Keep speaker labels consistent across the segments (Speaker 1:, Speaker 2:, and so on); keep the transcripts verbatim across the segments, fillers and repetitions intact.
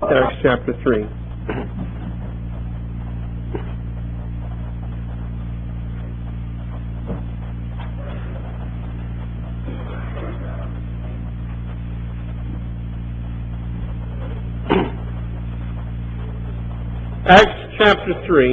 Speaker 1: Acts chapter three. Acts chapter three.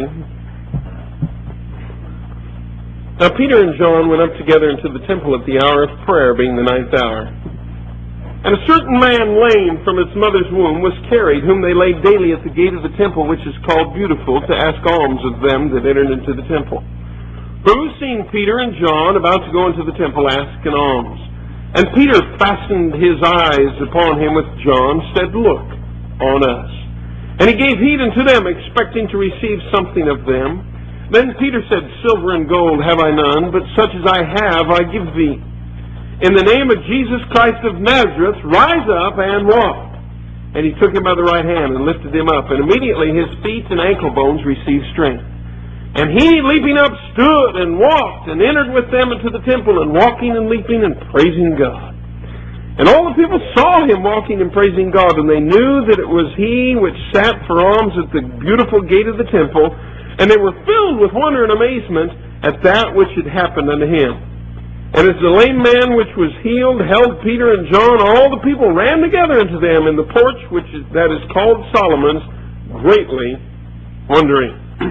Speaker 1: Now Peter and John went up together into the temple at the hour of prayer, being the ninth hour. And a certain man lame from his mother's womb was carried, whom they laid daily at the gate of the temple, which is called Beautiful, to ask alms of them that entered into the temple. Who, seeing Peter and John about to go into the temple, asked an alms. And Peter fastened his eyes upon him with John, said, Look on us. And he gave heed unto them, expecting to receive something of them. Then Peter said, Silver and gold have I none, but such as I have I give thee. In the name of Jesus Christ of Nazareth, rise up and walk. And he took him by the right hand and lifted him up. And immediately his feet and ankle bones received strength. And he, leaping up, stood and walked and entered with them into the temple, and walking and leaping and praising God. And all the people saw him walking and praising God, and they knew that it was he which sat for alms at the beautiful gate of the temple, and they were filled with wonder and amazement at that which had happened unto him. And as the lame man which was healed held Peter and John, all the people ran together unto them in the porch which is, that is called Solomon's, greatly wondering.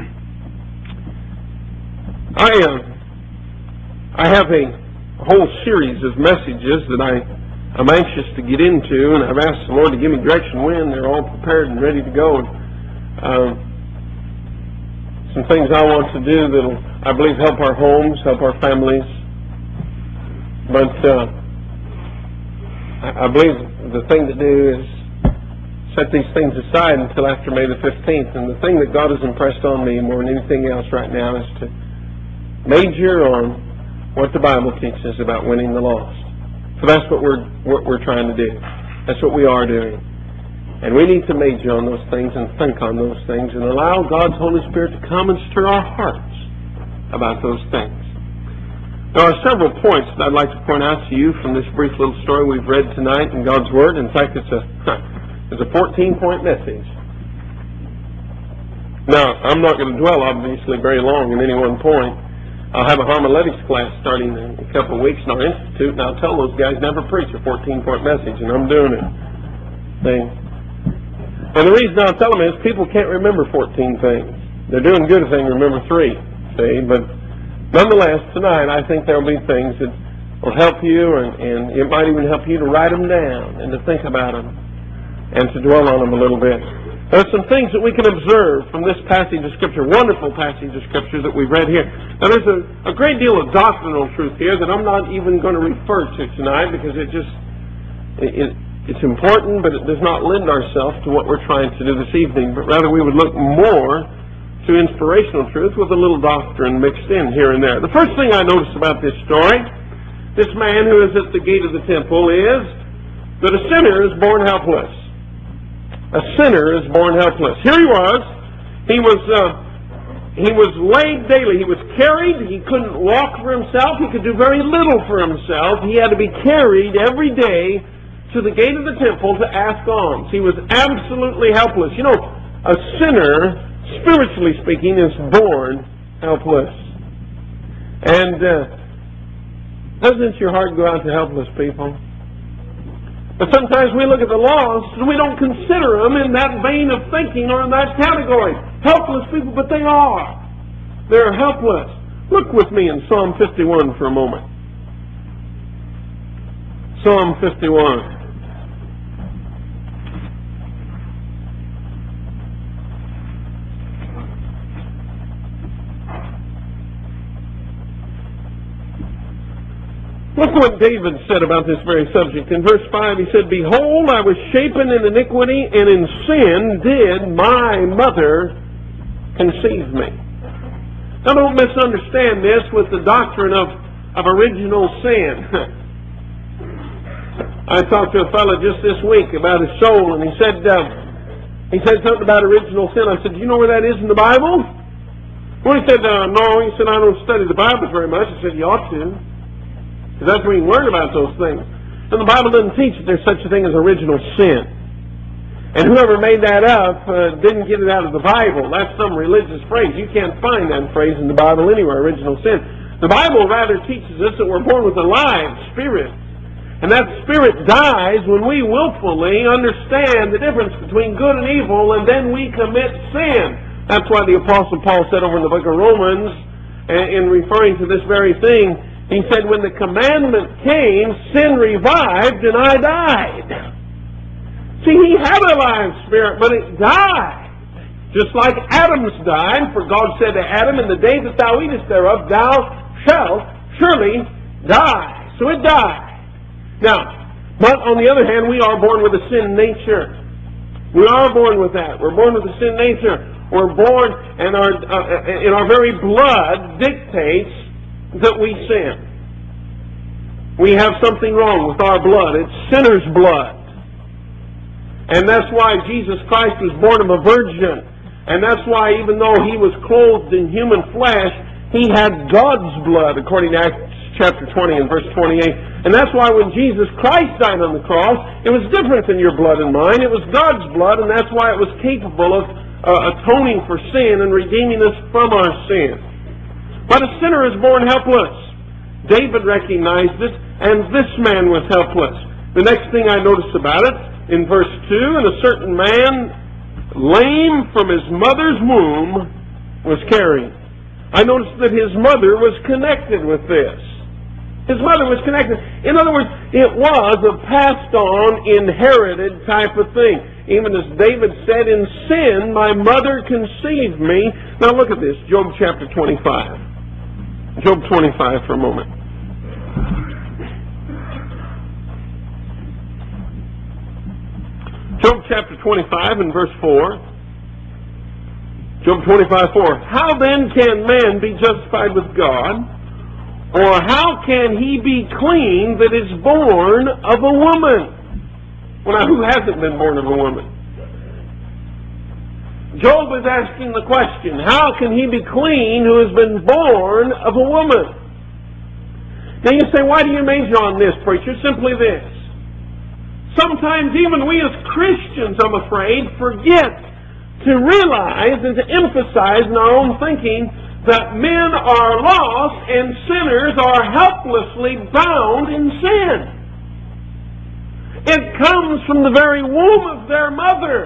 Speaker 1: I uh, I have a whole series of messages that I I'm anxious to get into, and I've asked the Lord to give me direction when they're all prepared and ready to go. And, uh, some things I want to do that'll, I believe, help our homes, help our families. But uh, I, I believe the thing to do is set these things aside until after May the fifteenth. And the thing that God has impressed on me more than anything else right now is to major on what the Bible teaches about winning the lost. So that's what we're what we're trying to do. That's what we are doing. And we need to major on those things and think on those things and allow God's Holy Spirit to come and stir our hearts about those things. There are several points that I'd like to point out to you from this brief little story we've read tonight in God's Word. In fact, it's a it's a fourteen-point message. Now, I'm not going to dwell, obviously, very long in any one point. I'll have a homiletics class starting in a couple of weeks in our institute, and I'll tell those guys never preach a fourteen-point message, and I'm doing it. See? And the reason I'll tell them is people can't remember fourteen things. They're doing good if they can remember three. See? But nonetheless, tonight I think there will be things that will help you, and, and it might even help you to write them down and to think about them and to dwell on them a little bit. There are some things that we can observe from this passage of Scripture, wonderful passage of Scripture that we've read here. Now, there's a, a great deal of doctrinal truth here that I'm not even going to refer to tonight because it just, it, it, it's important, but it does not lend ourselves to what we're trying to do this evening. But rather, we would look more to inspirational truth with a little doctrine mixed in here and there. The first thing I noticed about this story, this man who is at the gate of the temple, is that a sinner is born helpless. A sinner is born helpless. Here he was. He was uh, he was laid daily. He was carried. He couldn't walk for himself. He could do very little for himself. He had to be carried every day to the gate of the temple to ask alms. He was absolutely helpless. You know, a sinner, spiritually speaking, is born helpless. And uh, doesn't your heart go out to helpless people? But sometimes we look at the lost and we don't consider them in that vein of thinking or in that category. Helpless people, but they are. They're helpless. Look with me in Psalm fifty-one for a moment. Psalm fifty-one. Look what David said about this very subject. In verse five, he said, Behold, I was shapen in iniquity, and in sin did my mother conceive me. Now, don't misunderstand this with the doctrine of, of original sin. I talked to a fellow just this week about his soul, and he said, uh, he said something about original sin. I said, do you know where that is in the Bible? Well, he said, uh, no. He said, I don't study the Bible very much. I said, you ought to. Because that's where you learn about those things. And the Bible doesn't teach that there's such a thing as original sin. And whoever made that up uh, didn't get it out of the Bible. That's some religious phrase. You can't find that phrase in the Bible anywhere, original sin. The Bible rather teaches us that we're born with a live spirit. And that spirit dies when we willfully understand the difference between good and evil, and then we commit sin. That's why the Apostle Paul said over in the book of Romans, in referring to this very thing, he said, when the commandment came, sin revived and I died. See, he had a live spirit, but it died. Just like Adam's died, for God said to Adam, in the day that thou eatest thereof, thou shalt surely die. So it died. Now, but on the other hand, we are born with a sin nature. We are born with that. We're born with a sin nature. We're born, and our uh, in our very blood dictates that we sin. We have something wrong with our blood. It's sinner's blood. And that's why Jesus Christ was born of a virgin. And that's why even though he was clothed in human flesh, he had God's blood, according to Acts chapter twenty and verse twenty-eight. And that's why when Jesus Christ died on the cross, it was different than your blood and mine. It was God's blood, and that's why it was capable of uh, atoning for sin and redeeming us from our sin. But a sinner is born helpless. David recognized it, and this man was helpless. The next thing I noticed about it, in verse two, and a certain man, lame from his mother's womb, was carried. I noticed that his mother was connected with this. His mother was connected. In other words, it was a passed-on, inherited type of thing. Even as David said, in sin my mother conceived me. Now look at this, Job chapter twenty-five. Job twenty-five for a moment. Job chapter twenty-five and verse four. Job twenty-five, four. How then can man be justified with God? Or how can he be clean that is born of a woman? Well, now, who hasn't been born of a woman? Job is asking the question, how can he be clean who has been born of a woman? Now you say, why do you major on this, preacher? Simply this. Sometimes even we as Christians, I'm afraid, forget to realize and to emphasize in our own thinking that men are lost and sinners are helplessly bound in sin. It comes from the very womb of their mother,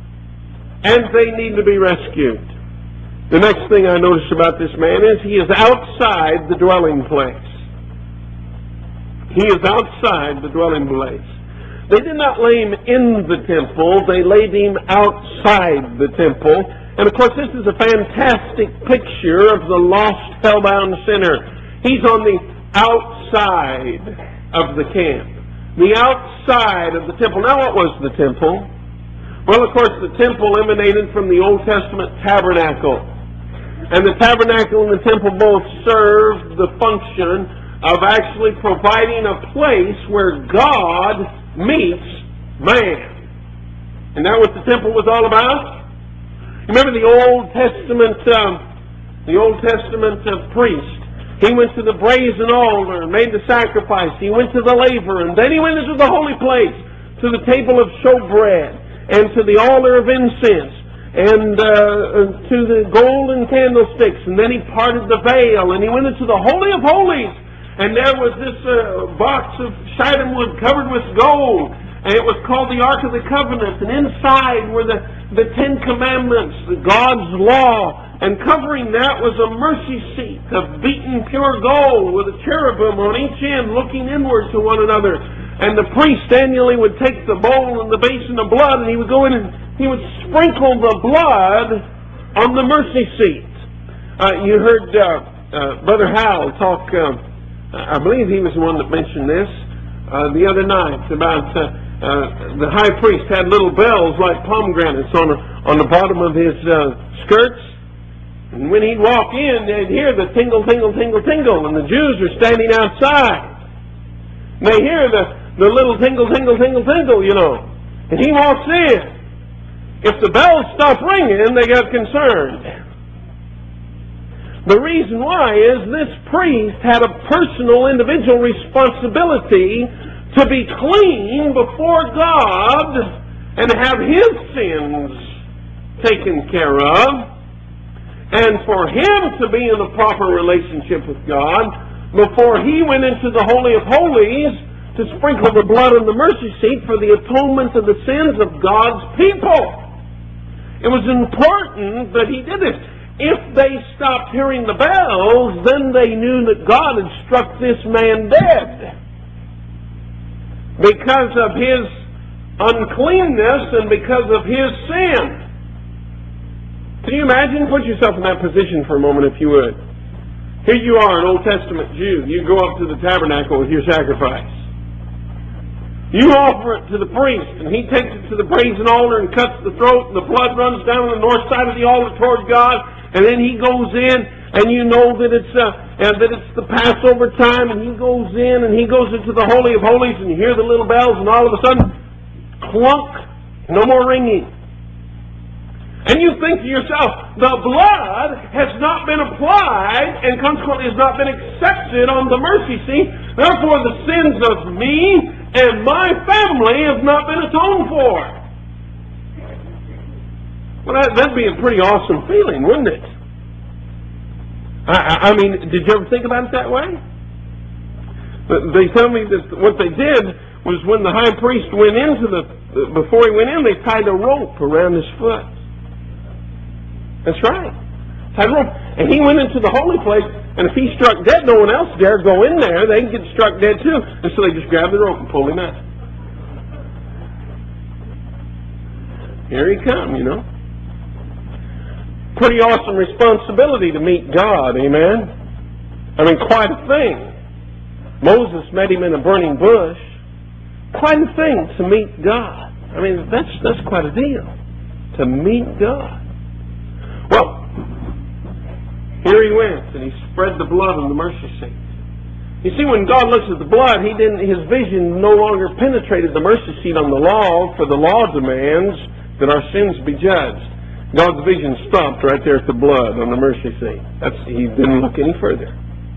Speaker 1: and they need to be rescued. The next thing I notice about this man is he is outside the dwelling place. He is outside the dwelling place. They did not lay him in the temple, they laid him outside the temple. And of course this is a fantastic picture of the lost, hell-bound sinner. He's on the outside of the camp. The outside of the temple. Now what was the temple? Well, of course the temple emanated from the Old Testament tabernacle. And the tabernacle and the temple both served the function of actually providing a place where God meets man. And that what the temple was all about? Remember the Old Testament, um, the Old Testament uh, priest. He went to the brazen altar and made the sacrifice. He went to the laver, and then he went into the holy place, to the table of showbread, and to the altar of incense, and uh, to the golden candlesticks. And then he parted the veil, and he went into the Holy of Holies. And there was this uh, box of shittim wood covered with gold. And it was called the Ark of the Covenant. And inside were the, the Ten Commandments, the God's law. And covering that was a mercy seat of beaten pure gold with a cherubim on each end looking inward to one another. And the priest annually would take the bowl and the basin of blood, and he would go in and he would sprinkle the blood on the mercy seat. Uh, you heard uh, uh, Brother Howell talk... Uh, I believe he was the one that mentioned this uh, the other night about uh, uh, the high priest had little bells like pomegranates on, on the bottom of his uh, skirts. And when he'd walk in, they'd hear the tingle, tingle, tingle, tingle. And the Jews are standing outside. And they hear the, the little tingle, tingle, tingle, tingle, you know. And he walks in. If the bells stop ringing, they got concerned. The reason why is this priest had a personal, individual responsibility to be clean before God and have his sins taken care of, and for him to be in a proper relationship with God before he went into the Holy of Holies to sprinkle the blood on the mercy seat for the atonement of the sins of God's people. It was important that he did this. If they stopped hearing the bells, then they knew that God had struck this man dead because of his uncleanness and because of his sin. Can you imagine? Put yourself in that position for a moment, if you would. Here you are, an Old Testament Jew. You go up to the tabernacle with your sacrifice. You offer it to the priest, and he takes it to the brazen altar and cuts the throat, and the blood runs down the north side of the altar toward God, and then he goes in, and you know that it's uh, and that it's the Passover time, and he goes in, and he goes into the Holy of Holies, and you hear the little bells, and all of a sudden, clunk, no more ringing. And you think to yourself, the blood has not been applied, and consequently has not been accepted on the mercy seat, therefore the sins of me and my family have not been atoned for. Well, that, that'd be a pretty awesome feeling, wouldn't it? I, I mean, did you ever think about it that way? They tell me that what they did was when the high priest went into the, before he went in, they tied a rope around his foot. That's right. Tied a rope. And he went into the holy place, and if he struck dead, no one else dared go in there. They could get struck dead too. And so they just grabbed the rope and pulled him out. Here he come, you know. Pretty awesome responsibility to meet God, amen? I mean, quite a thing. Moses met him in a burning bush. Quite a thing to meet God. I mean, that's, that's quite a deal. To meet God. Well, here he went, and he spread the blood on the mercy seat. You see, when God looks at the blood, he didn't. His vision no longer penetrated the mercy seat on the law, for the law demands that our sins be judged. God's vision stopped right there at the blood on the mercy seat. That's, he didn't look any further.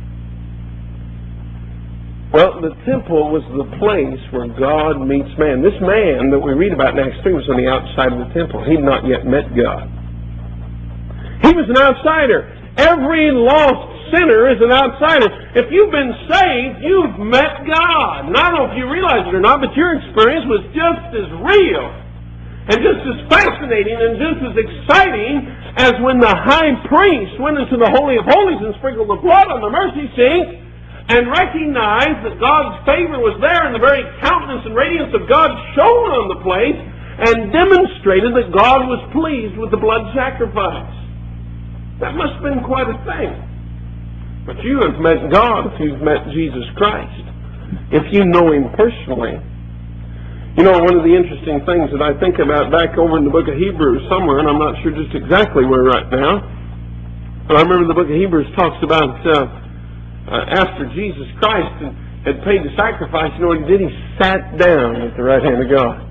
Speaker 1: Well, the temple was the place where God meets man. This man that we read about in Acts three was on the outside of the temple. He'd not yet met God. He was an outsider. Every lost sinner is an outsider. If you've been saved, you've met God. And I don't know if you realize it or not, but your experience was just as real and just as fascinating and just as exciting as when the high priest went into the Holy of Holies and sprinkled the blood on the mercy seat and recognized that God's favor was there and the very countenance and radiance of God shone on the place and demonstrated that God was pleased with the blood sacrifice. That must have been quite a thing. But you have met God if you've met Jesus Christ. If you know Him personally. You know, one of the interesting things that I think about back over in the book of Hebrews somewhere, and I'm not sure just exactly where right now, but I remember the book of Hebrews talks about uh, uh, after Jesus Christ had paid the sacrifice, you know what He did? He sat down at the right hand of God.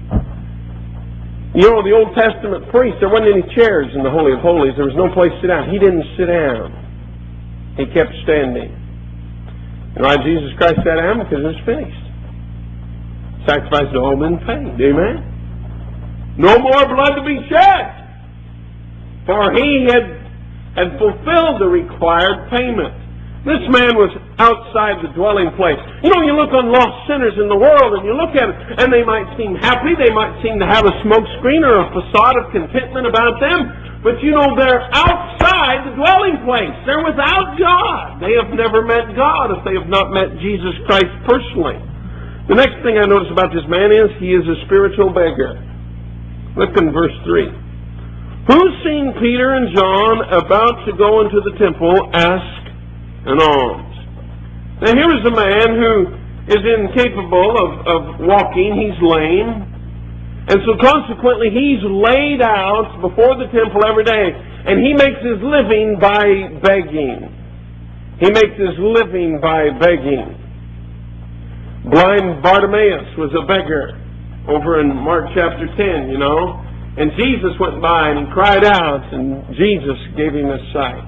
Speaker 1: You know, the Old Testament priest, there wasn't any chairs in the Holy of Holies. There was no place to sit down. He didn't sit down. He kept standing. And why Jesus Christ sat down? Because it was finished. Sacrifice had all been paid. Amen? No more blood to be shed. For he had, had fulfilled the required payment. This man was outside the dwelling place. You know, you look on lost sinners in the world and you look at them and they might seem happy. They might seem to have a smoke screen or a facade of contentment about them. But you know, they're outside the dwelling place. They're without God. They have never met God if they have not met Jesus Christ personally. The next thing I notice about this man is he is a spiritual beggar. Look in verse three. Who's seen Peter and John about to go into the temple ask an alms? Now here is a man who is incapable of, of walking. He's lame. And so consequently he's laid out before the temple every day. And he makes his living by begging. He makes his living by begging. Blind Bartimaeus was a beggar over in Mark chapter ten, you know. And Jesus went by and he cried out and Jesus gave him his sight.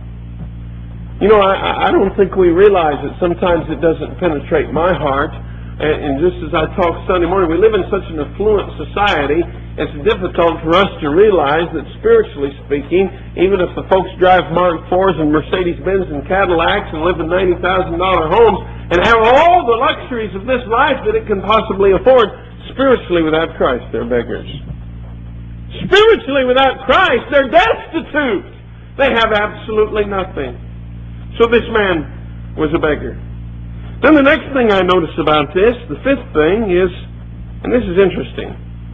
Speaker 1: You know, I, I don't think we realize that sometimes it doesn't penetrate my heart And, and just as I talked Sunday morning, we live in such an affluent society, it's difficult for us to realize that spiritually speaking, even if the folks drive Mark fours and Mercedes-Benz and Cadillacs and live in ninety thousand dollar homes and have all the luxuries of this life that it can possibly afford, spiritually without Christ, they're beggars. Spiritually without Christ, they're destitute. They have absolutely nothing. So this man was a beggar. Then the next thing I notice about this, the fifth thing is, and this is interesting,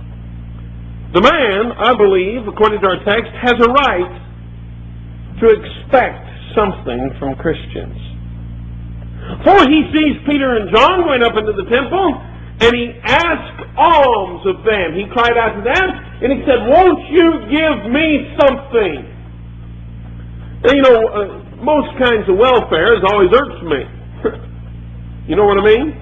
Speaker 1: the man, I believe, according to our text, has a right to expect something from Christians. For he sees Peter and John going up into the temple, and he asked alms of them. He cried out to them, and he said, "Won't you give me something?" Now, you know, uh, most kinds of welfare has always irked me. You know what I mean?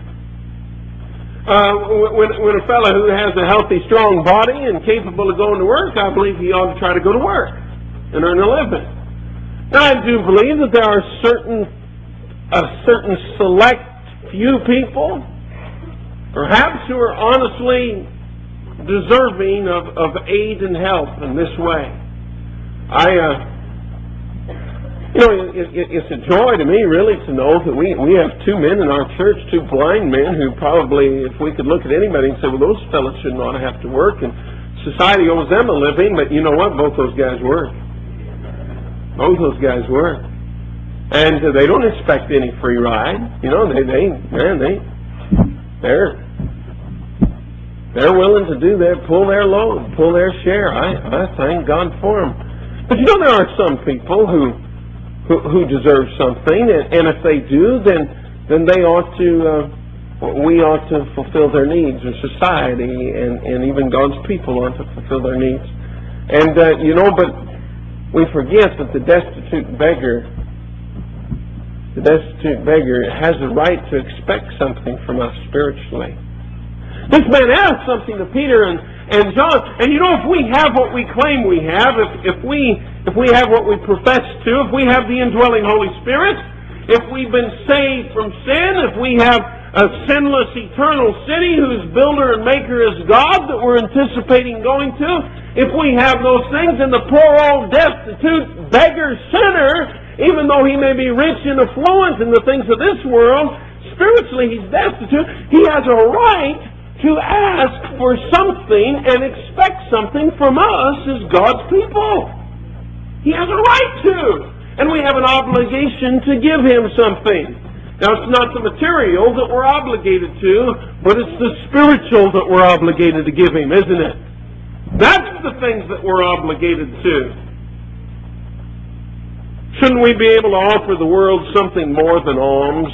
Speaker 1: Uh, when, when a fellow who has a healthy, strong body and capable of going to work, I believe he ought to try to go to work and earn a living. Now, I do believe that there are certain, a certain select few people, perhaps, who are honestly deserving of, of aid and help in this way. I, uh, you know, it, it, it's a joy to me, really, to know that we, we have two men in our church, two blind men, who probably, if we could look at anybody and say, well, those fellas shouldn't ought to have to work, and society owes them a living, but you know what? Both those guys work. Both those guys work. And uh, they don't expect any free ride. You know, they, they, man, they, they're, they're willing to do their, pull their load, pull their share. I, I thank God for them. But you know, there are some people who, who, who deserve something, and, and if they do, then, then they ought to, uh, we ought to fulfill their needs, or society, and, and even God's people ought to fulfill their needs. And, uh, you know, but we forget that the destitute beggar, the destitute beggar has a right to expect something from us spiritually. This man asked something to Peter and, and John, and you know, if we have what we claim we have, if, if we if we have what we profess to, if we have the indwelling Holy Spirit, if we've been saved from sin, if we have a sinless eternal city whose builder and maker is God that we're anticipating going to, if we have those things, and the poor old destitute beggar sinner, even though he may be rich and affluent in the things of this world, spiritually he's destitute, he has a right to ask for something and expect something from us as God's people. He has a right to. And we have an obligation to give him something. Now, it's not the material that we're obligated to, but it's the spiritual that we're obligated to give him, isn't it? That's the things that we're obligated to. Shouldn't we be able to offer the world something more than alms?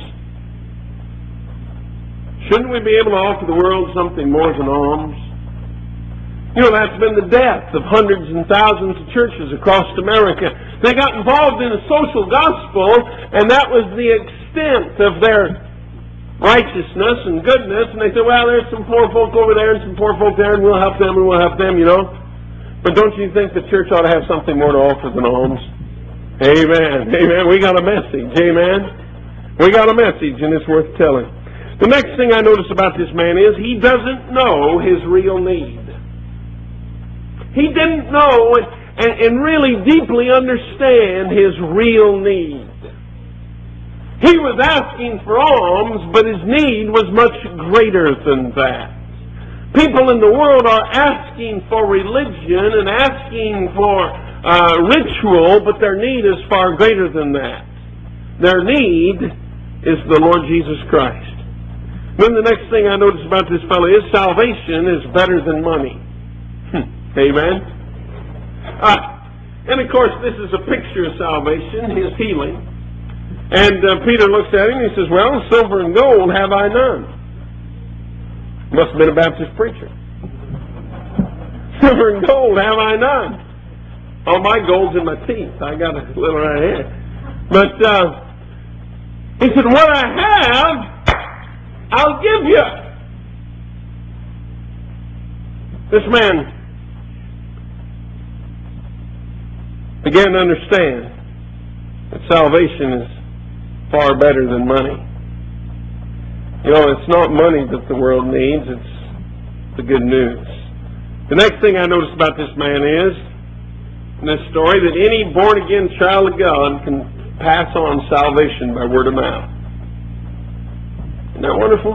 Speaker 1: Shouldn't we be able to offer the world something more than alms? You know, that's been the death of hundreds and thousands of churches across America. They got involved in a social gospel, and that was the extent of their righteousness and goodness. And they said, well, there's some poor folk over there and some poor folk there, and we'll help them and we'll help them, you know. But don't you think the church ought to have something more to offer than alms? Amen. Amen. We got a message. Amen. We got a message, and it's worth telling. The next thing I notice about this man is he doesn't know his real need. He didn't know and, and, and really deeply understand his real need. He was asking for alms, but his need was much greater than that. People in the world are asking for religion and asking for uh, ritual, but their need is far greater than that. Their need is the Lord Jesus Christ. Then the next thing I notice about this fellow is salvation is better than money. Amen? Uh, and of course, this is a picture of salvation, his healing. And uh, Peter looks at him and he says, well, silver and gold have I none. Must have been a Baptist preacher. Silver and gold have I none. All my gold's in my teeth. I got a little right here. But uh, he said, what I have, I'll give you. This man began to understand that salvation is far better than money. You know, it's not money that the world needs, it's the good news. The next thing I noticed about this man is, in this story, that any born-again child of God can pass on salvation by word of mouth. Isn't that wonderful?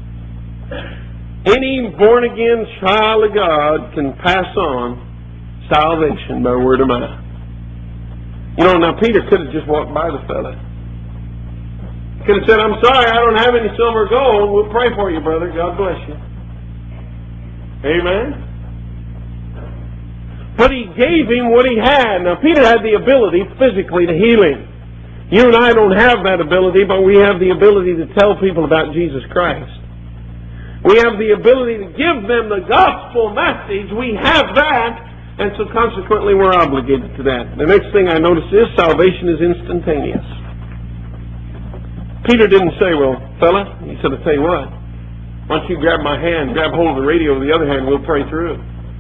Speaker 1: Any born-again child of God can pass on salvation by word of mouth. You know, now Peter could have just walked by the fella. Could have said, I'm sorry, I don't have any silver or gold. We'll pray for you, brother. God bless you. Amen? But he gave him what he had. Now, Peter had the ability physically to heal him. You and I don't have that ability, but we have the ability to tell people about Jesus Christ. We have the ability to give them the gospel message. We have that, and so consequently we're obligated to that. The next thing I notice is salvation is instantaneous. Peter didn't say, well, fella, he said, I'll tell you what, why don't you grab my hand, grab hold of the radio with the other hand, we'll pray through it.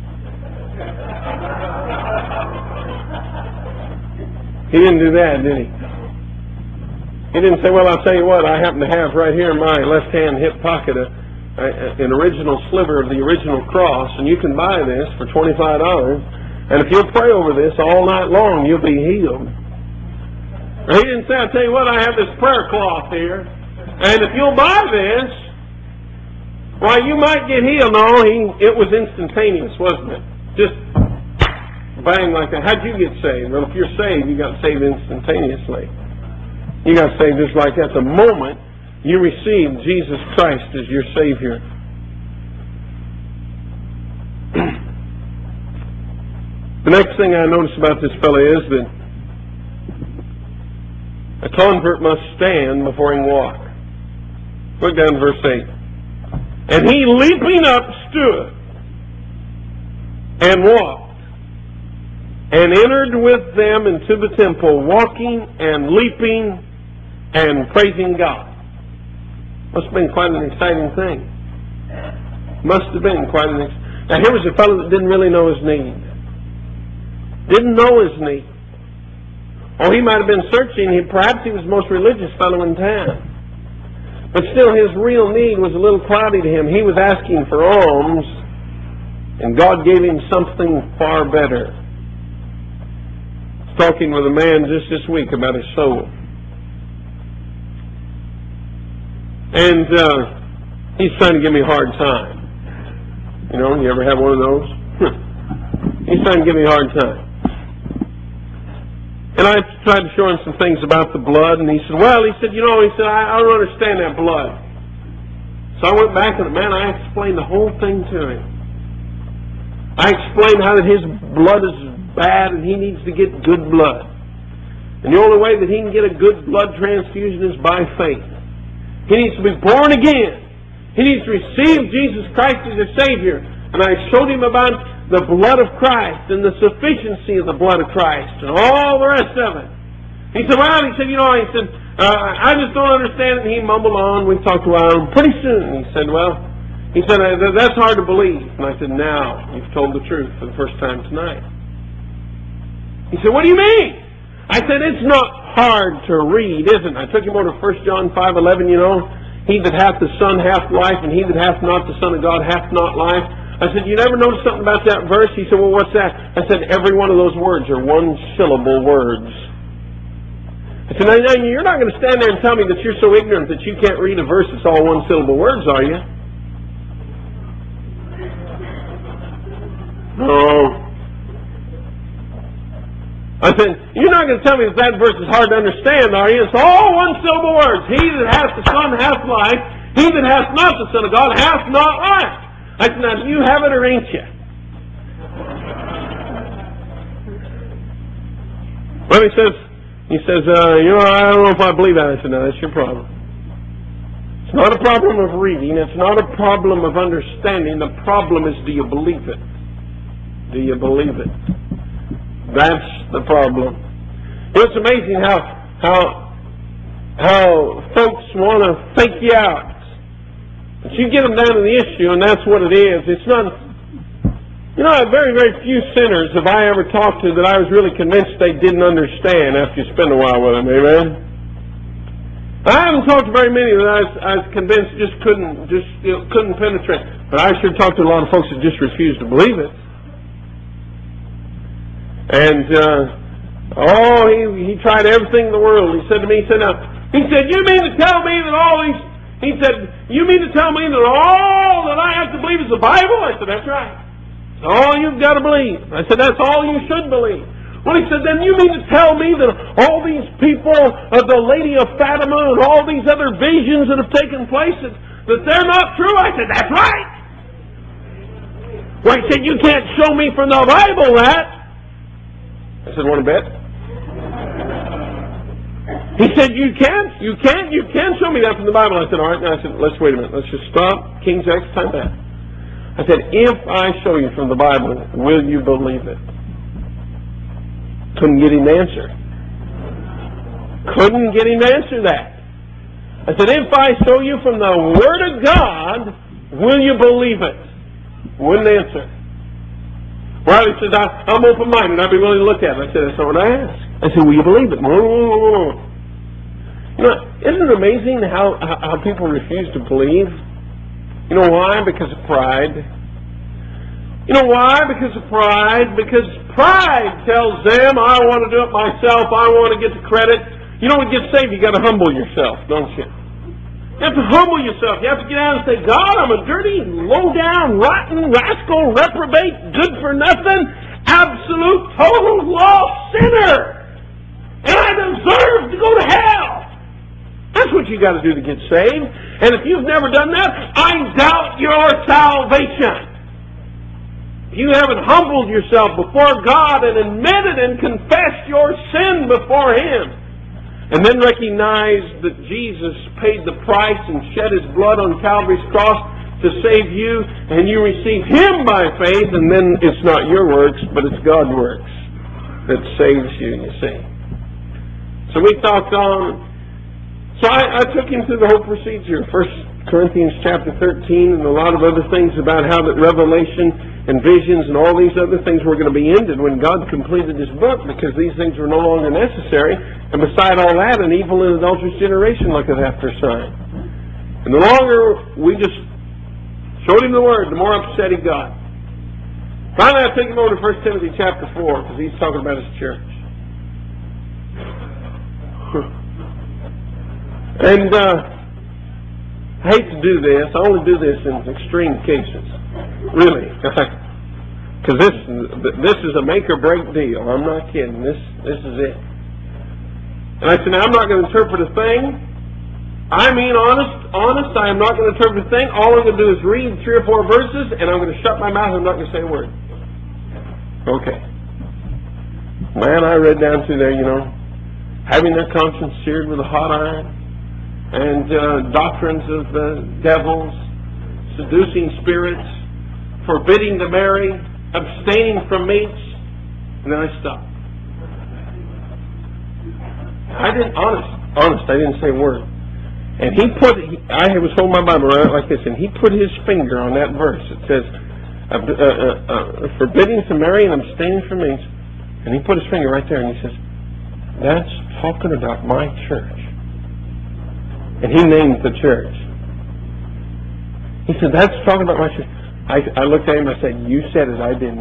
Speaker 1: He didn't do that, did he? He didn't say, well, I'll tell you what, I happen to have right here in my left-hand hip pocket a, a, an original sliver of the original cross, and you can buy this for twenty-five dollars, and if you'll pray over this all night long, you'll be healed. Or he didn't say, I'll tell you what, I have this prayer cloth here, and if you'll buy this, why, you might get healed. No, he, it was instantaneous, wasn't it? Just bang like that. How'd you get saved? Well, if you're saved, you got saved instantaneously. You got saved just like that. The moment you received Jesus Christ as your Savior. The next thing I notice about this fellow is that a convert must stand before he can walk. Look down to verse eight. And he, leaping up, stood and walked, and entered with them into the temple, walking and leaping and praising God. Must have been quite an exciting thing. Must have been quite an exciting thing. Now here was a fellow that didn't really know his need. Didn't know his need. Or he might have been searching. He, perhaps he was the most religious fellow in town. But still, his real need was a little cloudy to him. He was asking for alms, and God gave him something far better. I was talking with a man just this week about his soul. And uh, he's trying to give me a hard time. You know, you ever have one of those? He's trying to give me a hard time. And I tried to show him some things about the blood, and he said, well, he said, you know, he said, I, I don't understand that blood. So I went back and, man, I explained the whole thing to him. I explained how that his blood is bad and he needs to get good blood. And the only way that he can get a good blood transfusion is by faith. He needs to be born again. He needs to receive Jesus Christ as his Savior. And I showed him about the blood of Christ and the sufficiency of the blood of Christ and all the rest of it. He said, well, he said, you know, he said, uh, I just don't understand it. And he mumbled on. We talked a while. Pretty soon, he said, well, he said, that's hard to believe. And I said, now, you've told the truth for the first time tonight. He said, what do you mean? I said, it's not hard to read, is it? I took him over to First John five eleven, you know. He that hath the Son hath life, and he that hath not the Son of God hath not life. I said, you never noticed something about that verse? He said, well, what's that? I said, every one of those words are one-syllable words. I said, now, now, you're not going to stand there and tell me that you're so ignorant that you can't read a verse that's all one-syllable words, are you? No. I said, you're not going to tell me that that verse is hard to understand, are you? It's all one-syllable words. He that hath the Son hath life. He that hath not the Son of God hath not life. I said, now, do you have it or ain't you? Well, he says, he says, uh, you know, I don't know if I believe that. I said, no, that's your problem. It's not a problem of reading. It's not a problem of understanding. The problem is, do you believe it? Do you believe it? That's the problem. It's amazing how how how folks want to fake you out. But you get them down to the issue, and that's what it is. It's not. You know, very, very few sinners have I ever talked to that I was really convinced they didn't understand after you spend a while with them. Amen. I haven't talked to very many that I was, I was convinced just couldn't, just you know, couldn't penetrate. But I sure talked to a lot of folks that just refused to believe it. And uh, oh, he he tried everything in the world. He said to me, he said, now, he said, you mean to tell me that all these? He said, you mean to tell me that all that I have to believe is the Bible? I said, that's right. That's all you've got to believe. I said, that's all you should believe. Well, he said, then you mean to tell me that all these people, uh, the Lady of Fatima and all these other visions that have taken place, that, that they're not true? I said, that's right. Well, he said, you can't show me from the Bible that. I said, want to bet? He said, you can't, you can't, you can show me that from the Bible. I said, all right. Now I said, let's wait a minute. Let's just stop. King's X, time that. I said, if I show you from the Bible, will you believe it? Couldn't get him to answer. Couldn't get him to answer that. I said, if I show you from the Word of God, will you believe it? Wouldn't answer. Well, he says, I, I'm open-minded. I'd be willing to look at it. I said, that's not what I asked. I said, will you believe it? You know, isn't it amazing how, how people refuse to believe? You know why? Because of pride. You know why? Because of pride. Because pride tells them, I want to do it myself. I want to get the credit. You know, to get saved, you got to humble yourself, don't you? You have to humble yourself. You have to get out and say, God, I'm a dirty, low-down, rotten, rascal, reprobate, good for nothing, absolute, total, lost sinner. And I deserve to go to hell. That's what you got to do to get saved. And if you've never done that, I doubt your salvation. If you haven't humbled yourself before God and admitted and confessed your sin before Him, and then recognized that Jesus paid the price and shed His blood on Calvary's cross to save you, and you receive Him by faith, and then it's not your works, but it's God's works that saves you, you see. So we talked on. So I, I took him through the whole procedure. First Corinthians chapter thirteen and a lot of other things about how that revelation and visions and all these other things were going to be ended when God completed His book, because these things were no longer necessary. And beside all that, an evil and adulterous generation looketh after a sign. And the longer we just showed him the Word, the more upset he got. Finally, I took him over to First Timothy chapter four, because he's talking about his church. And uh, I hate to do this. I only do this in extreme cases. Really. Because this, this is a make or break deal. I'm not kidding. This, this is it. And I said, now I'm not going to interpret a thing. I mean honest, honest, I am not going to interpret a thing. All I'm going to do is read three or four verses, and I'm going to shut my mouth and I'm not going to say a word. Okay. Man, I read down through there, you know, having their conscience seared with a hot iron, and uh, doctrines of the devils, seducing spirits, forbidding to marry, abstaining from meats, and then I stopped. I didn't, honest, honest, I didn't say a word. And he put, he, I was holding my Bible right like this, and he put his finger on that verse. It says, uh, uh, uh, uh, forbidding to marry and abstaining from meats. And he put his finger right there, and he says, that's talking about my church. And he named the church. He said, that's talking about my church. I, I looked at him and I said, you said it, I didn't.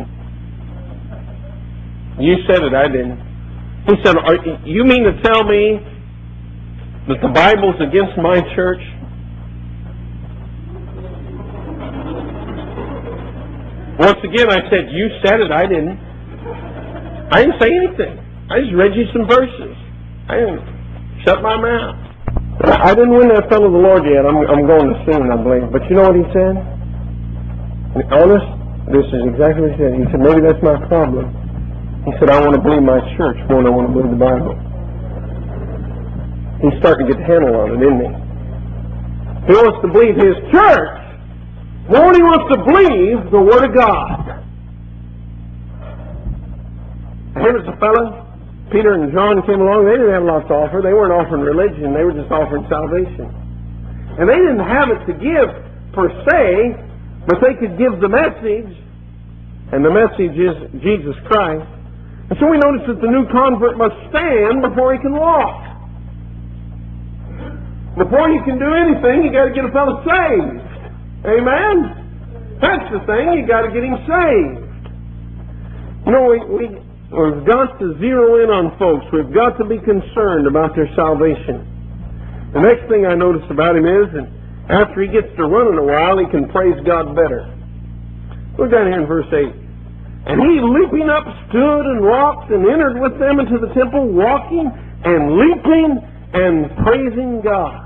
Speaker 1: You said it, I didn't. He said, Are, you mean to tell me that the Bible's against my church? Once again, I said, you said it, I didn't. I didn't say anything. I just read you some verses. I didn't shut my mouth. I didn't win that fellow the Lord yet. I'm, I'm going to soon, I believe. But you know what he said? Honest, this is exactly what he said. He said, maybe that's my problem. He said, I want to believe my church more than I want to believe the Bible. He's starting to get the handle on it, isn't he? He wants to believe his church more than he wants to believe the Word of God. Here was a fellow, Peter and John came along. They didn't have a lot to offer. They weren't offering religion. They were just offering salvation. And they didn't have it to give per se, but they could give the message. And the message is Jesus Christ. And so we notice that the new convert must stand before he can walk. Before you can do anything, you got to get a fellow saved. Amen? That's the thing. You got to get him saved. You know, we, we, we've got to zero in on folks. We've got to be concerned about their salvation. The next thing I noticed about him is, and after he gets to running a while, he can praise God better. Look down here in verse eight. And he, leaping up, stood and walked and entered with them into the temple, walking and leaping and praising God.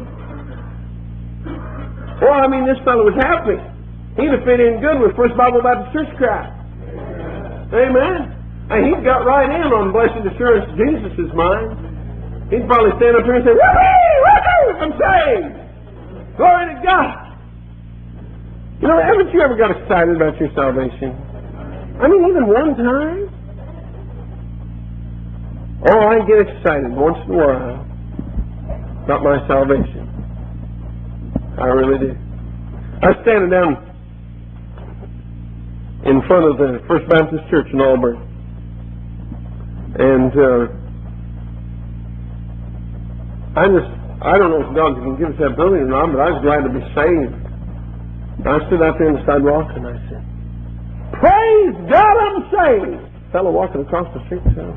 Speaker 1: Well, I mean, this fellow was happy. He'd have fit in good with First Bible Baptist Church crowd. Amen. And he'd got right in on blessed assurance Jesus is mine. He'd probably stand up here and say, woo-hoo, woo-hoo, I'm saved. Glory to God. You know, haven't you ever got excited about your salvation? I mean, even one time? Oh, I get excited once in a while about my salvation. I really do. I was standing down in front of the First Baptist Church in Auburn. And uh, I just, I don't know if God can give us that ability or not, but I was glad to be saved. I stood out there on the sidewalk and I said, praise God, I'm saved. A fellow walking across the street said,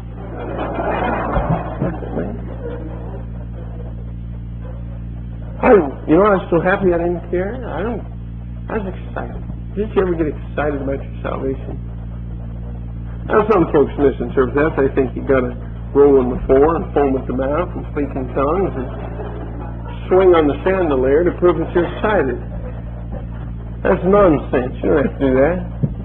Speaker 1: I, you know, I was so happy I didn't care. I don't, I was excited. Did you ever get excited about your salvation? Now, some folks in this interpret that. They think you got to roll on the floor and foam at the mouth and speak in tongues and swing on the chandelier to prove that you're excited. That's nonsense. You don't have to do that.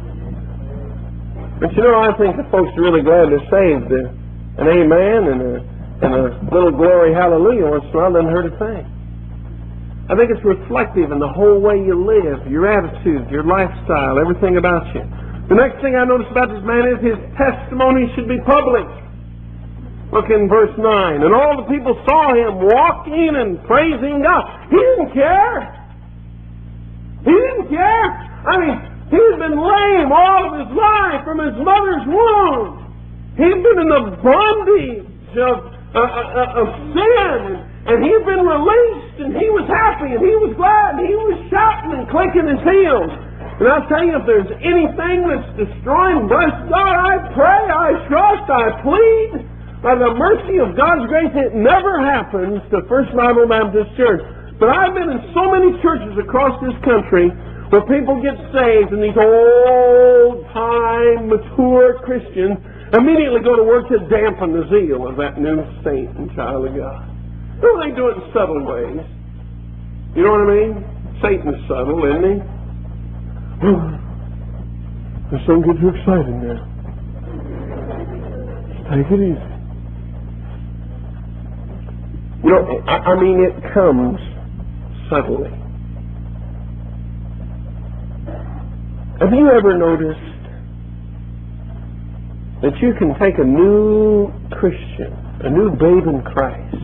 Speaker 1: But you know, I think the folks are really glad they're saved. An amen and a, and a little glory hallelujah once in a while doesn't hurt a thing. I think it's reflective in the whole way you live, your attitude, your lifestyle, everything about you. The next thing I noticed about this man is his testimony should be public. Look in verse nine. And all the people saw him walking and praising God. He didn't care. He didn't care. I mean, he'd been lame all of his life from his mother's womb. He'd been in the bondage of, uh, uh, of sin. And he'd been released, and he was happy, and he was glad, and he was shouting and clicking his heels. And I'll tell you, if there's anything that's destroying, bless God, I pray, I trust, I plead, by the mercy of God's grace, it never happens to First Bible Baptist Church. But I've been in so many churches across this country where people get saved, and these old-time, mature Christians immediately go to work to dampen the zeal of that new saint and child of God. Well, they do it in subtle ways. You know what I mean? Satan's subtle, isn't he? There's some get you excited now. Just take it easy. You know, I, I mean, it comes subtly. Have you ever noticed that you can take a new Christian, a new babe in Christ,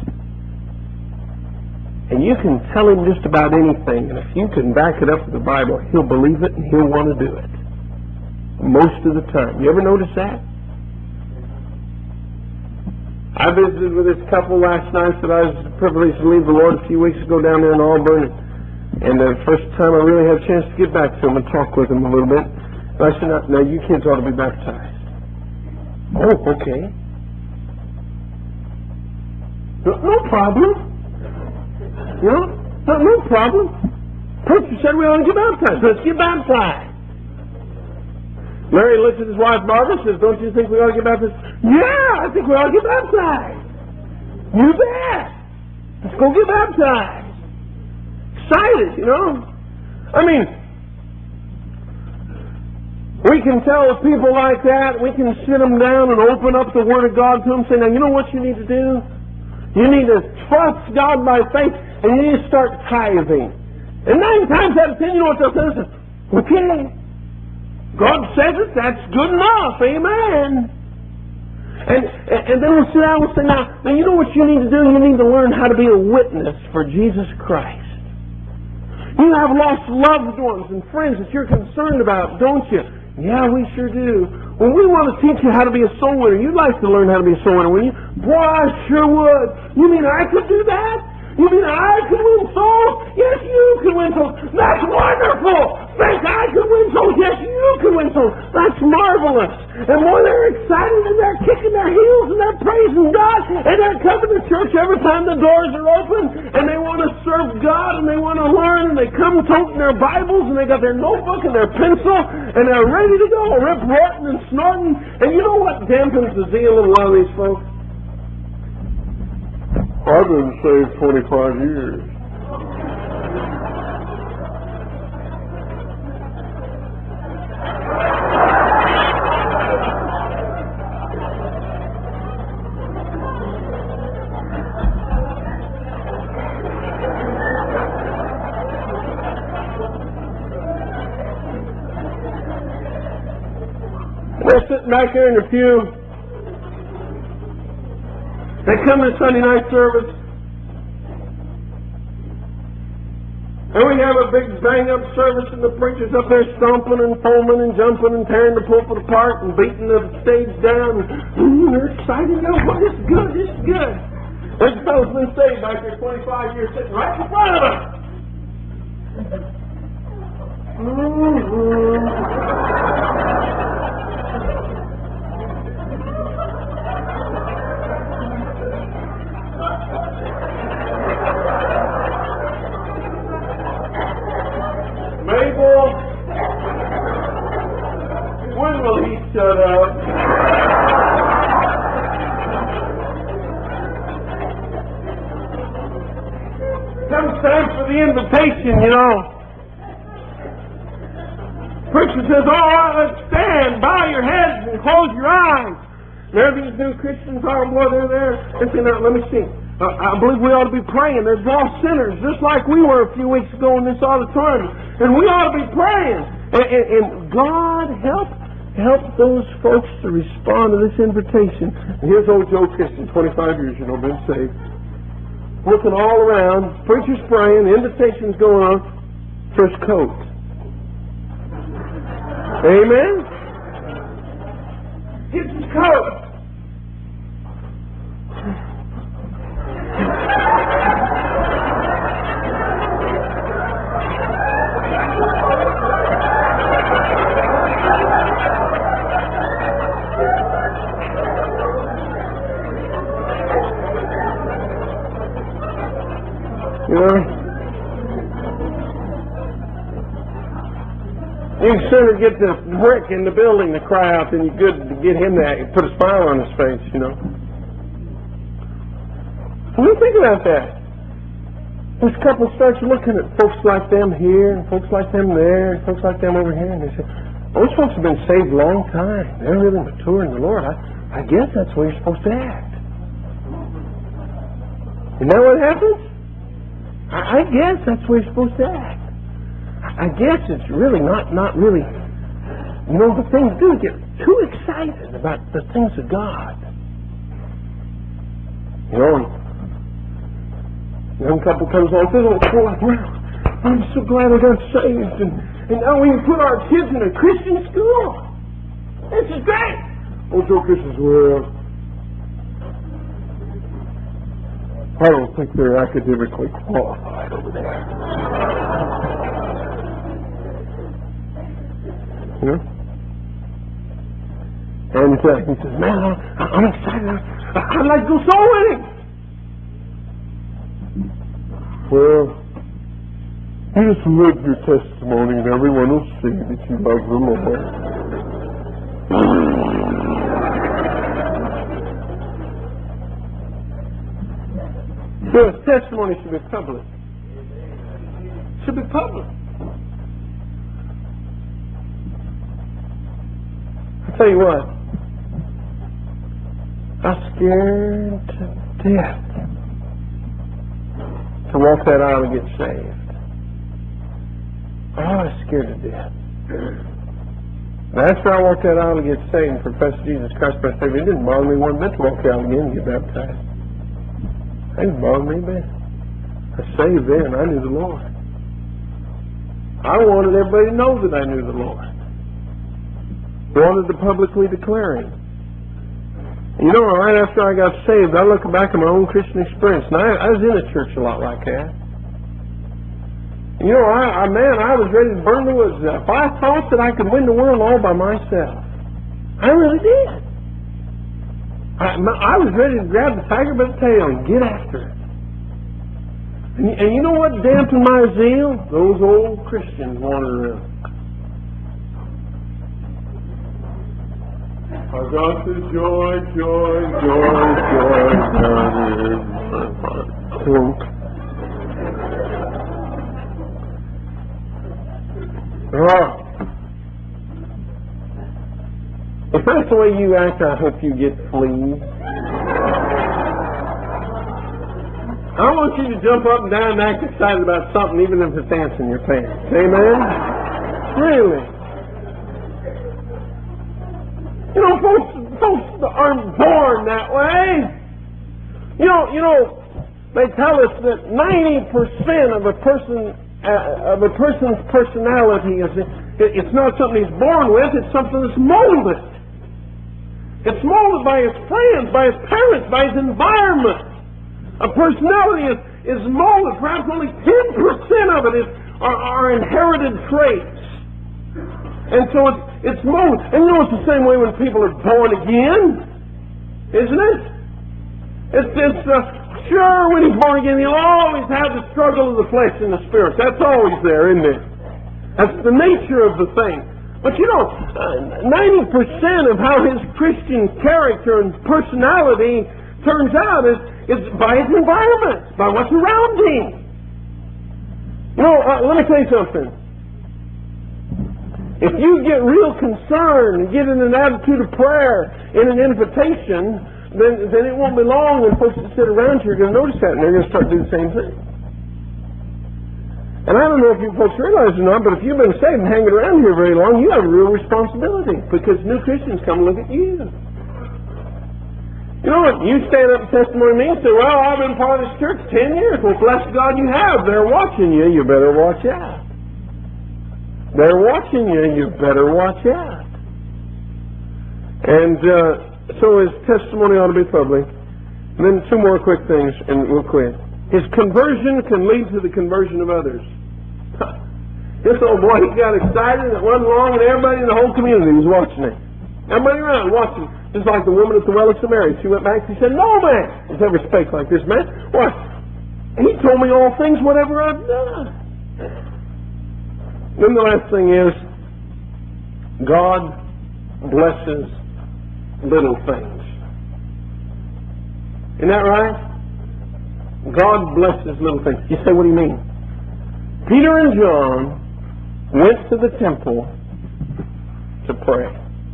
Speaker 1: and you can tell him just about anything, and if you can back it up with the Bible, he'll believe it and he'll want to do it. Most of the time. You ever notice that? I visited with this couple last night that I was privileged to leave the Lord a few weeks ago down there in Auburn, and, and the first time I really had a chance to get back to them and talk with them a little bit. And I said, now, now you kids ought to be baptized. Oh, okay. No, no problem. You know, no, no problem. Preacher said we ought to get baptized. Let's get baptized. Larry looks at his wife Barbara and says, don't you think we ought to get baptized? Yeah, I think we ought to get baptized. You bet. Let's go get baptized. Excited, you know. I mean, we can tell people like that, we can sit them down and open up the Word of God to them and say, now, you know what you need to do? You need to trust God by faith, and you need to start tithing. And nine times out of ten, you know what they'll say? They'll say, okay, God says it, that's good enough, amen. And, and then we'll sit down and we'll say, now, now, you know what you need to do? You need to learn how to be a witness for Jesus Christ. You have lost loved ones and friends that you're concerned about, don't you? Yeah, we sure do. Well, we want to teach you how to be a soul winner. You'd like to learn how to be a soul winner, wouldn't you? Boy, I sure would. You mean I could do that? You mean I can win souls? Yes, you can win souls. That's wonderful. Think I can win souls? Yes, you can win souls. That's marvelous. And boy, they're excited and they're kicking their heels and they're praising God and they're coming to church every time the doors are open and they want to serve God and they want to learn and they come toting their Bibles and they got their notebook and their pencil and they're ready to go, rip roaring and snorting. And you know what dampens the zeal of a lot of these folks? I've been saved twenty-five years. They're sitting back there in the pew. They come to Sunday night service, and we have a big bang-up service, and the preacher's up there stomping and foaming and jumping and tearing the pulpit apart and beating the stage down. And they're excited. Oh, boy, this is good, this is good. There's a fellow's been saved back there twenty-five years sitting right in front of us. Mm-hmm. Mabel, when will he shut up? Comes time for the invitation, you know. Preacher says, all right, let's stand, bow your heads and close your eyes. There these new Christians are, boy, they're there. And say, now, let me see. Uh, I believe we ought to be praying. They're lost sinners, just like we were a few weeks ago in this auditorium. And we ought to be praying. And, and, and God help help those folks to respond to this invitation. And here's old Joe Christian, twenty-five years, you know, been saved. Looking all around, preacher's praying, invitation's going on, first coat. Amen? Gets his coat. You know, you'd sooner get the brick in the building to cry out than you could to get him to put a smile on his face, you know. What do you think about that? This couple starts looking at folks like them here and folks like them there and folks like them over here, and they say, those folks have been saved a long time. They're really mature in the Lord. I, I guess that's the way you're supposed to act. Isn't that what happens? I guess that's the way you're supposed to act. I guess it's really not, not really, you know, the things do get too excited about the things of God. You know, a young couple comes on, says, oh, boy, wow, I'm so glad I got saved, and, and now we can put our kids in a Christian school. This is great. Oh, Joe Chris says, well, I don't think they're academically qualified over there. You know? And uh, he says, man, I, I'm excited. I, I'd like to go soul winning. Well, you just live your testimony and everyone will see that you love the Lord. The testimony should be public. Should be public. I tell you what, I was scared to death to walk that aisle and get saved. Oh, I was scared to death. But after I walked that aisle and get saved and professed Jesus Christ by Savior, it didn't bother me one bit to walk out again and get baptized. It didn't bother me a bit. I was saved then. I knew the Lord. I wanted everybody to know that I knew the Lord. Wanted to publicly declare Him. You know, right after I got saved, I look back at my own Christian experience, and I, I was in a church a lot like that. You know, I, I man, I was ready to burn the woods up. I thought that I could win the world all by myself. I really did. I, my, I was ready to grab the tiger by the tail and get after it. And, and you know what dampened my zeal? Those old Christians wandering around. I got the joy, joy, joy, joy down in my heart. Oh. If that's the way you act, I hope you get fleas. I want you to jump up and down and act excited about something, even if it's ants in your pants. Amen? Really? You know, folks, folks aren't born that way. You know, you know, they tell us that ninety percent of a person, uh, of a person's personality is, it's not something he's born with, it's something that's molded. It's molded by his friends, by his parents, by his environment. A personality is, is molded. Perhaps only ten percent of it is, are, are inherited traits. And so it's, it's molded. And you know it's the same way when people are born again, isn't it? It's, it's uh, sure, when he's born again, he'll always have the struggle of the flesh and the spirit. That's always there, isn't it? That's the nature of the thing. But you know, uh, ninety percent of how his Christian character and personality turns out is, is by his environment, by what's around him. You know, uh, let me tell you something. If you get real concerned and get in an attitude of prayer in an invitation, then, then it won't be long when folks that sit around you are going to notice that, and they're going to start doing the same thing. And I don't know if you folks realize it or not, but if you've been saved and hanging around here very long, you have a real responsibility, because new Christians come and look at you. You know what? You stand up and testimony to me and say, well, I've been part of this church ten years. Well, bless God you have. They're watching you. You better watch out. They're watching you. You better watch out. And uh, so his testimony ought to be public. And then two more quick things, and we'll quit. His conversion can lead to the conversion of others. This old boy, he got excited, and it wasn't long, and everybody in the whole community was watching him. Everybody around watching. Just like the woman at the well of Samaria. She went back, she said, no man has ever spake like this man. Why? He told me all things, whatever I've done. Then the last thing is, God blesses little things. Isn't that right? God blesses little things. You say, what do you mean? Peter and John went to the temple to pray.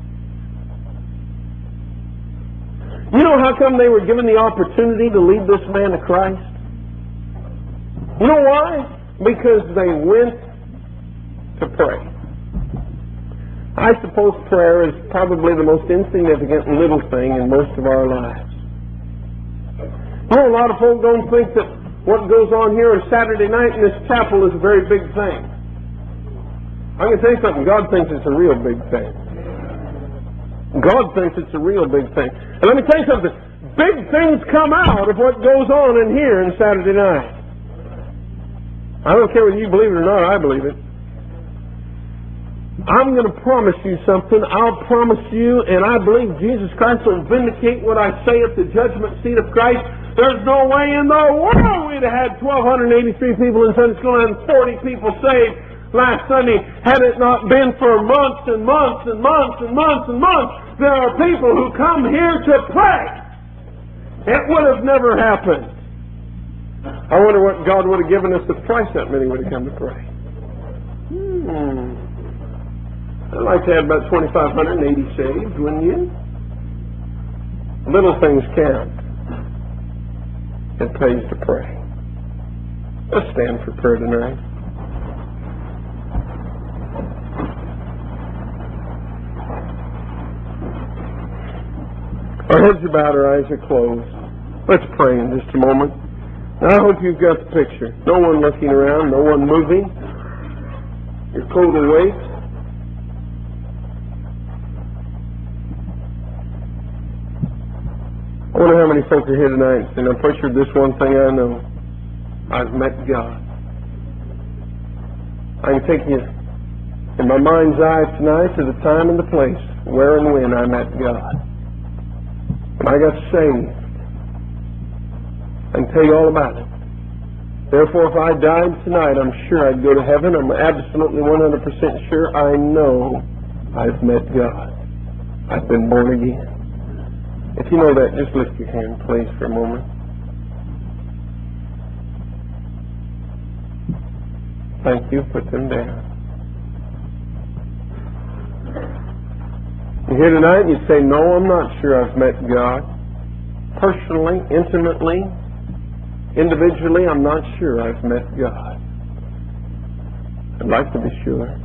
Speaker 1: You know how come they were given the opportunity to lead this man to Christ? You know why? Because they went to pray. I suppose prayer is probably the most insignificant little thing in most of our lives. You know, a lot of folk don't think that what goes on here on Saturday night in this chapel is a very big thing. I'm going to tell you something. God thinks it's a real big thing. God thinks it's a real big thing. And let me tell you something. Big things come out of what goes on in here on Saturday night. I don't care whether you believe it or not, I believe it. I'm going to promise you something. I'll promise you, and I believe Jesus Christ will vindicate what I say at the judgment seat of Christ. There's no way in the world we'd have had twelve eighty-three people in Sunday school and forty people saved last Sunday had it not been for months and months and months and months and months. There are people who come here to pray. It would have never happened. I wonder what God would have given us if twice that many would have come to pray. Hmm. I'd like to have about twenty-five eighty saved, wouldn't you? Little things count. It pays to pray. Let's stand for prayer tonight. Our heads are bowed, our eyes are closed. Let's pray in just a moment. Now, I hope you've got the picture. No one looking around, no one moving. Your total weight. I wonder how many folk are here tonight, and I'm pretty sure this one thing I know. I've met God. I can take you in my mind's eye tonight to the time and the place where and when I met God. When I got saved. I can tell you all about it. Therefore, if I died tonight, I'm sure I'd go to heaven. I'm absolutely one hundred percent sure I know I've met God. I've been born again. If you know that, just lift your hand, please, for a moment. Thank you. Put them down. You're here tonight and you say, no, I'm not sure I've met God. Personally, intimately, individually, I'm not sure I've met God. I'd like to be sure.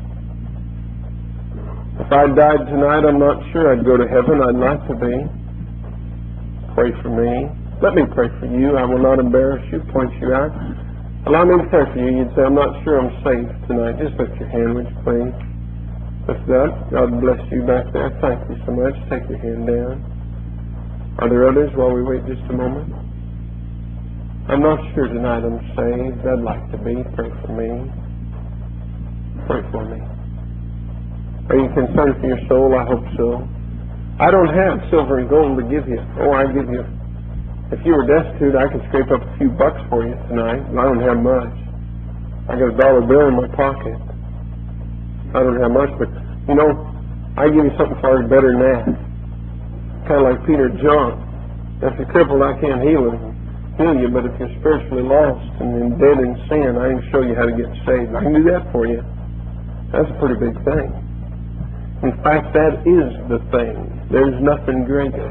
Speaker 1: If I died tonight, I'm not sure I'd go to heaven. I'd like to be. Pray for me. Let me pray for you. I will not embarrass you, point you out. Allow me to pray for you. You'd say, I'm not sure I'm saved tonight. Just lift your hand, would you please? Lift it up. God bless you back there. Thank you so much. Take your hand down. Are there others while we wait just a moment? I'm not sure tonight I'm saved. I'd like to be. Pray for me. Pray for me. Are you concerned for your soul? I hope so. I don't have silver and gold to give you. Oh, I give you. If you were destitute, I could scrape up a few bucks for you tonight, but I don't have much. I got a dollar bill in my pocket. I don't have much, but, you know, I give you something far better than that. Kind of like Peter and John. If you're crippled, I can't heal it, heal you, but if you're spiritually lost and dead in sin, I can show you how to get saved. I can do that for you. That's a pretty big thing. In fact, that is the thing. There's nothing greater.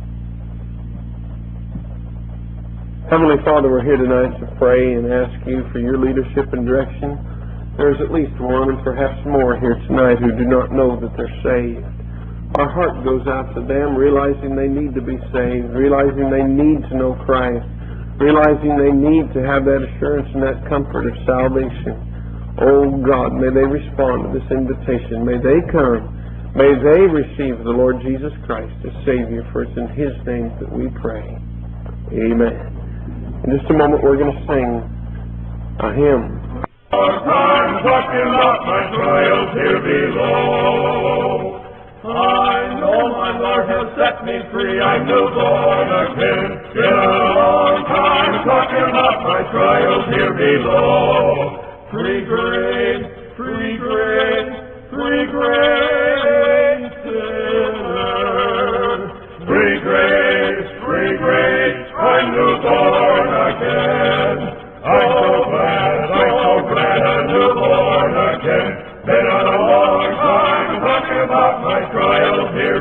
Speaker 1: Heavenly Father, we're here tonight to pray and ask you for your leadership and direction. There's at least one and perhaps more here tonight who do not know that they're saved. Our heart goes out to them, realizing they need to be saved, realizing they need to know Christ, realizing they need to have that assurance and that comfort of salvation. Oh God, may they respond to this invitation. May they come. May they receive the Lord Jesus Christ as Savior, for it's in His name that we pray. Amen. In just a moment we're going to sing a hymn.
Speaker 2: I'm talking about my trials here below. I know my Lord has set me free. I'm new born again. Been a long time talking about my trials here below. Free grace, free grace, free grace, sinner. Free grace, free grace, I'm new born again. I'm so glad, I'm so glad I'm new born again. Been on a long time talking about my trials here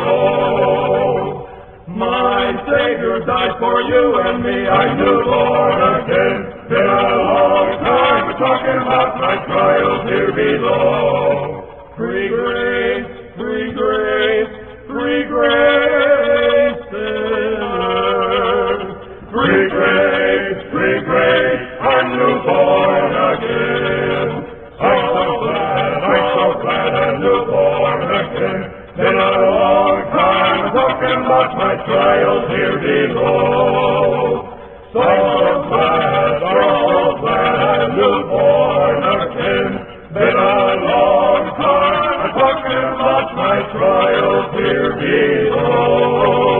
Speaker 2: below. My Savior died for you and me, I'm new born again. Been a long time talking about my trials here below. Free grace, free grace, free grace, sinner. Free grace, free grace, I'm new born again. I'm so glad, I'm so glad I'm new born again. Been a long time talking about my trials here below. So glad, so glad I'm new born again. Been a long time talking about my trials here below.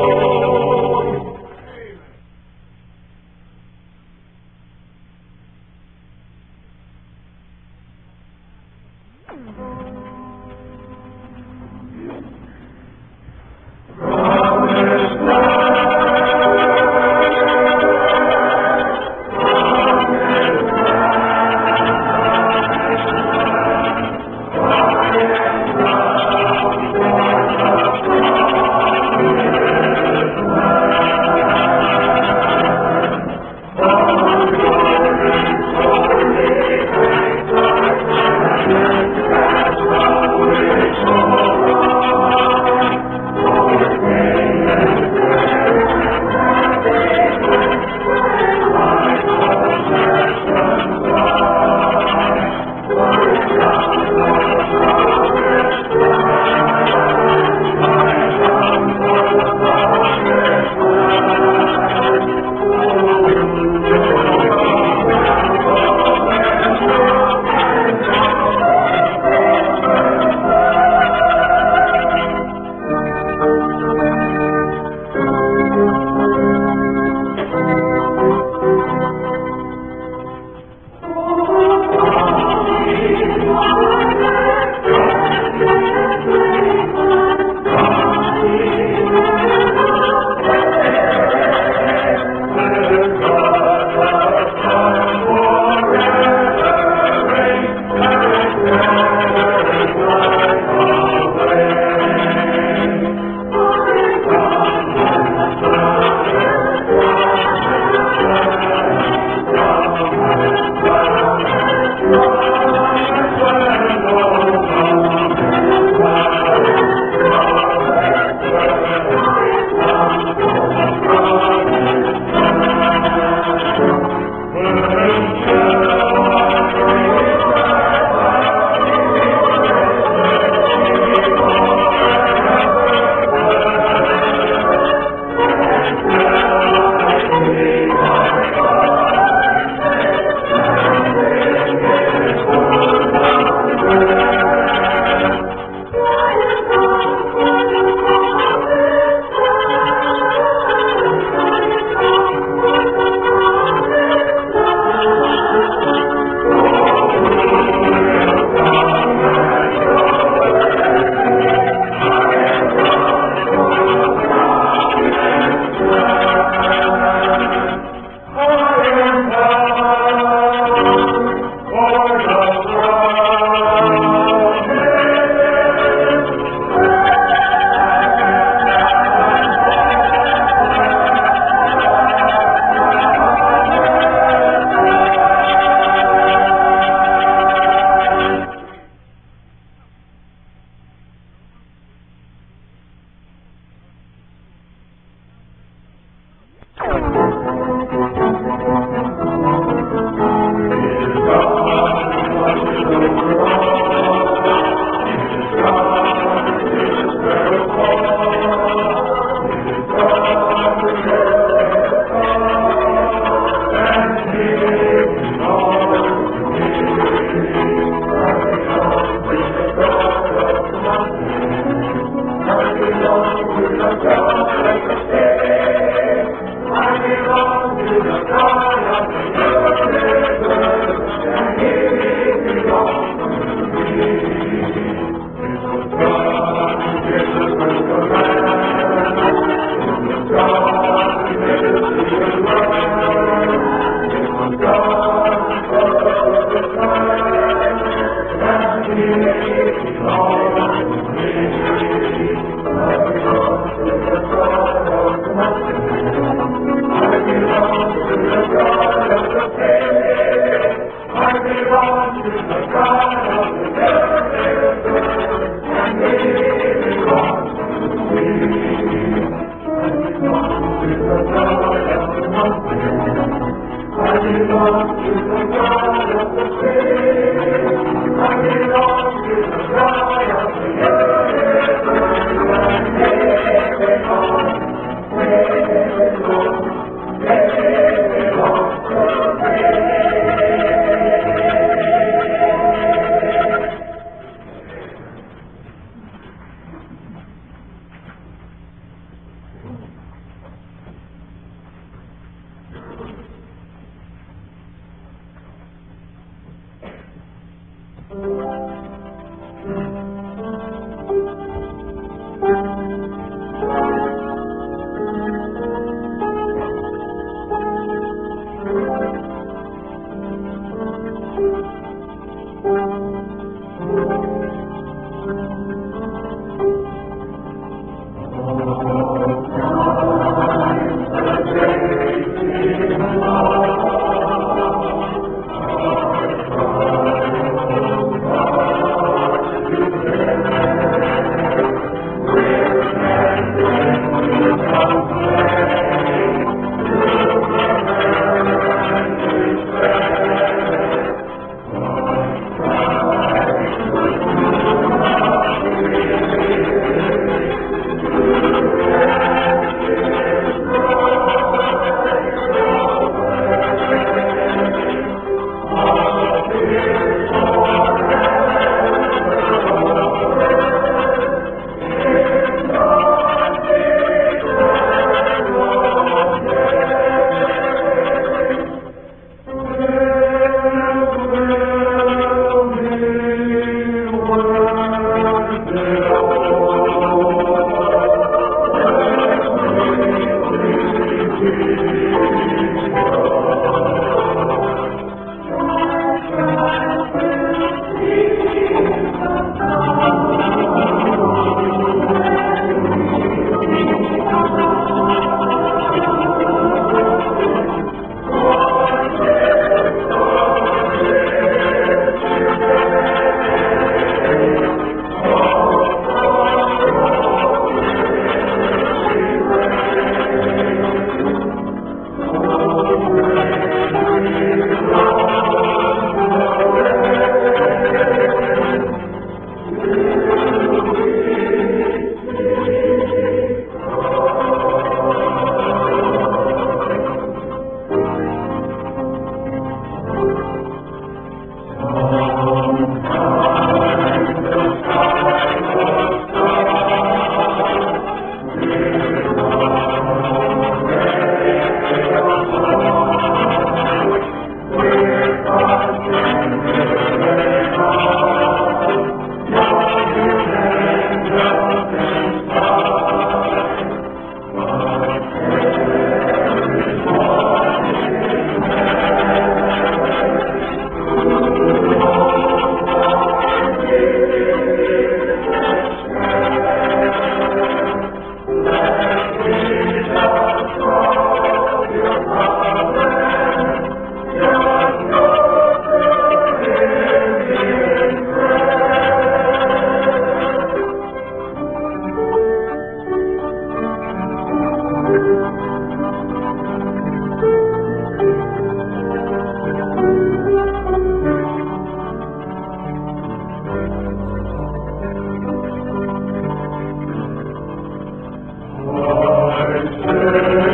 Speaker 2: I say